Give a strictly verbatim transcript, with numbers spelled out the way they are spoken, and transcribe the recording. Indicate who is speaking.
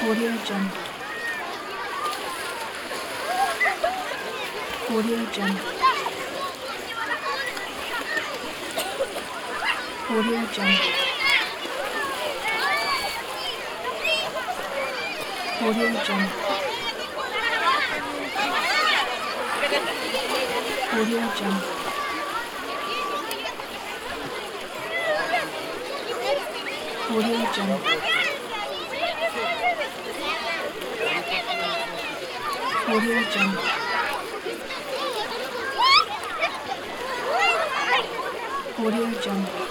Speaker 1: Audio Jungle. Audio Jungle. Audio Jungle. Audio Jungle. Audio Jungle. Audio Jungle. Audio Jungle. Audio Jungle.